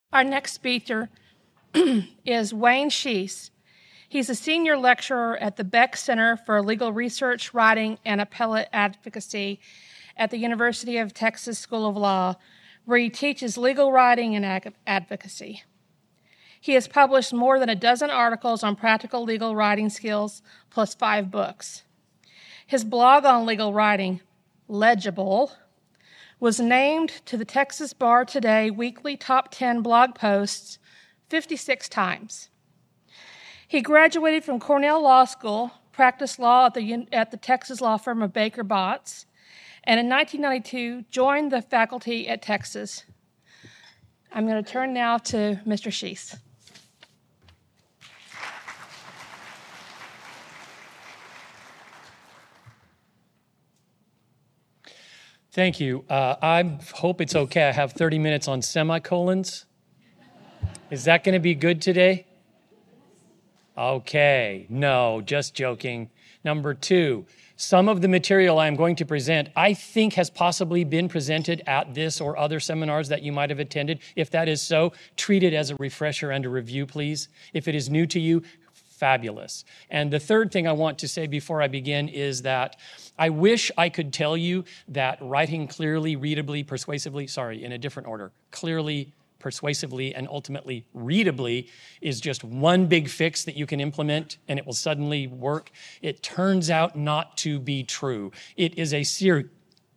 Our next speaker is Wayne Schiess. He's a senior lecturer at the Beck Center for Legal Research, Writing, and Appellate Advocacy at the University of Texas School of Law, where he teaches legal writing and advocacy. He has published more than a dozen articles on practical legal writing skills, plus 5 books. His blog on legal writing, Legible, was named to the Texas Bar Today weekly top 10 blog posts 56 times. He graduated from Cornell Law School, practiced law at the Texas law firm of Baker Botts, and in 1992 joined the faculty at Texas. I'm going to turn now to Mr. Schiess. Thank you. I hope it's okay. I have 30 minutes on semicolons. Is that going to be good today? Okay. No, just joking. Number 2, some of the material I'm going to present, I think has possibly been presented at this or other seminars that you might have attended. If that is so, treat it as a refresher and a review, please. If it is new to you, fabulous. And the third thing I want to say before I begin is that I wish I could tell you that writing clearly, readably, persuasively, in a different order, clearly, persuasively, and ultimately readably is just one big fix that you can implement and it will suddenly work. It turns out not to be true. It is a series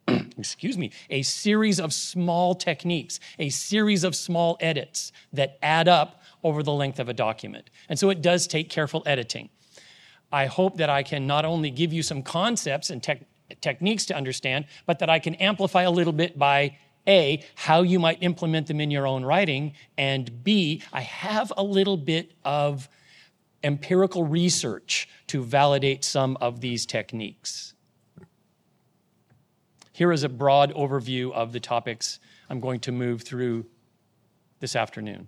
of small techniques, a series of small edits that add up over the length of a document. And so it does take careful editing. I hope that I can not only give you some concepts and techniques to understand, but that I can amplify a little bit by A, how you might implement them in your own writing, and B, I have a little bit of empirical research to validate some of these techniques. Here is a broad overview of the topics I'm going to move through this afternoon.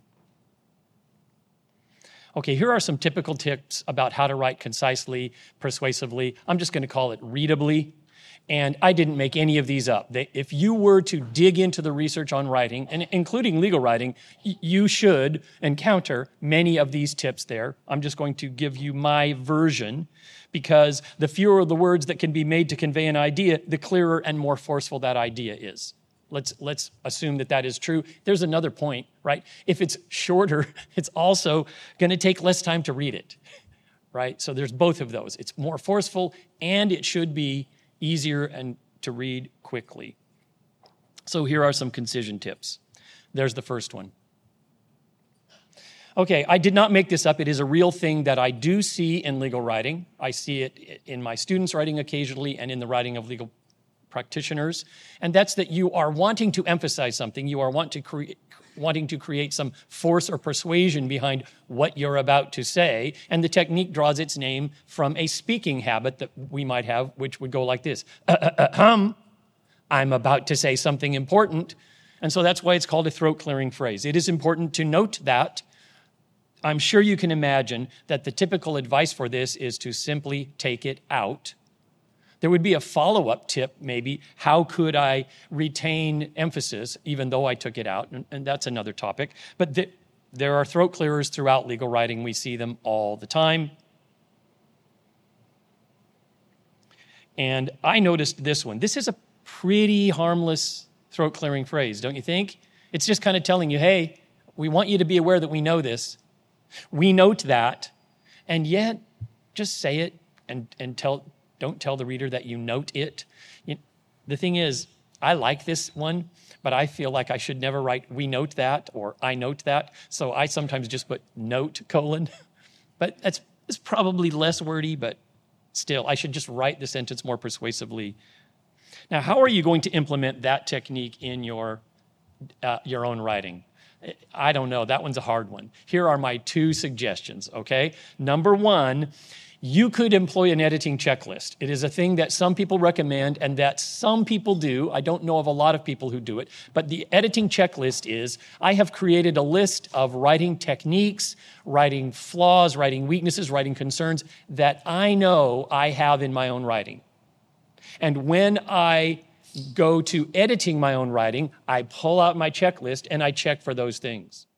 Okay, here are some typical tips about how to write concisely, persuasively. I'm just going to call it readably. And I didn't make any of these up. If you were to dig into the research on writing, and including legal writing, you should encounter many of these tips there. I'm just going to give you my version because the fewer the words that can be made to convey an idea, the clearer and more forceful that idea is. Let's assume that that is true. There's another point, right? If it's shorter, it's also going to take less time to read it, right? So there's both of those. It's more forceful and it should be easier and to read quickly. So here are some concision tips. There's the first one. Okay, I did not make this up. It is a real thing that I do see in legal writing. I see it in my students' writing occasionally and in the writing of legal practitioners. And that's that you are wanting to emphasize something. You are wanting to create some force or persuasion behind what you're about to say. And the technique draws its name from a speaking habit that we might have, which would go like this. I'm about to say something important. And so that's why it's called a throat-clearing phrase. It is important to note that. I'm sure you can imagine that the typical advice for this is to simply take it out. There would be a follow-up tip, maybe. How could I retain emphasis even though I took it out? And that's another topic. But there are throat clearers throughout legal writing. We see them all the time. And I noticed this one. This is a pretty harmless throat-clearing phrase, don't you think? It's just kind of telling you, hey, we want you to be aware that we know this. We note that. And yet, just say it and don't tell the reader that you note it. The thing is, I like this one, but I feel like I should never write we note that or I note that. So I sometimes just put note : But it's probably less wordy, but still, I should just write the sentence more persuasively. Now, how are you going to implement that technique in your own writing? I don't know. That one's a hard one. Here are my 2 suggestions, okay? Number 1, you could employ an editing checklist. It is a thing that some people recommend and that some people do. I don't know of a lot of people who do it, but the editing checklist is, I have created a list of writing techniques, writing flaws, writing weaknesses, writing concerns that I know I have in my own writing. And when I go to editing my own writing, I pull out my checklist and I check for those things.